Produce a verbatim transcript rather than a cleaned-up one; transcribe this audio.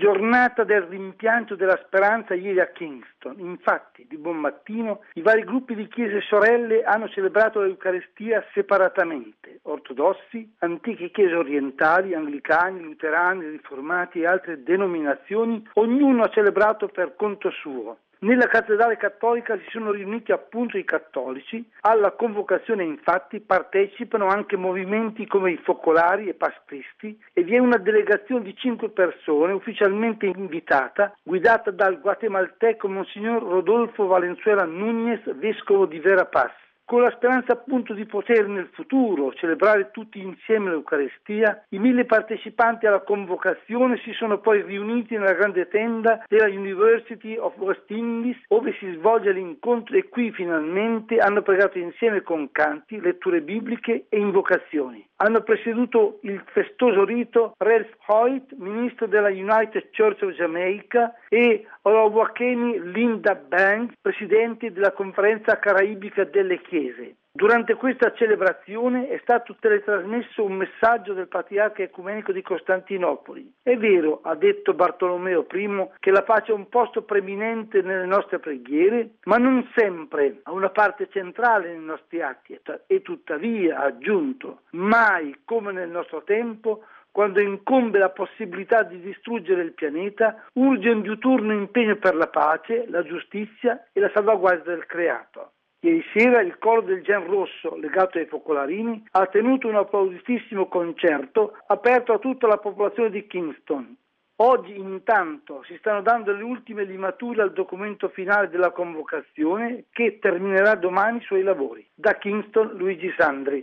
Giornata del rimpianto della speranza ieri a Kingston. Infatti, di buon mattino, i vari gruppi di chiese sorelle hanno celebrato l'Eucaristia separatamente. Ortodossi, antiche chiese orientali, anglicani, luterani, riformati e altre denominazioni, ognuno ha celebrato per conto suo. Nella cattedrale cattolica si sono riuniti appunto i cattolici. Alla convocazione infatti partecipano anche movimenti come i focolari e pastristi e vi è una delegazione di cinque persone ufficialmente invitata, guidata dal guatemalteco Monsignor Rodolfo Valenzuela Núñez, vescovo di Verapaz. Con la speranza appunto di poter nel futuro celebrare tutti insieme l'Eucaristia, i mille partecipanti alla convocazione si sono poi riuniti nella grande tenda della University of West Indies, dove si svolge l'incontro, e qui finalmente hanno pregato insieme con canti, letture bibliche e invocazioni. Hanno presieduto il festoso rito Ralph Hoyt, ministro della United Church of Jamaica, e Olowokemi Linda Banks, presidente della Conferenza Caraibica delle Chiese. Durante questa celebrazione è stato teletrasmesso un messaggio del Patriarca Ecumenico di Costantinopoli. È vero, ha detto Bartolomeo I, che la pace è un posto preminente nelle nostre preghiere, ma non sempre ha una parte centrale nei nostri atti, e tuttavia, ha aggiunto, mai come nel nostro tempo, quando incombe la possibilità di distruggere il pianeta, urge un diuturno impegno per la pace, la giustizia e la salvaguardia del creato. Ieri sera il coro del Gen Rosso, legato ai focolarini, ha tenuto un applauditissimo concerto aperto a tutta la popolazione di Kingston. Oggi intanto si stanno dando le ultime limature al documento finale della convocazione, che terminerà domani i suoi lavori. Da Kingston, Luigi Sandri.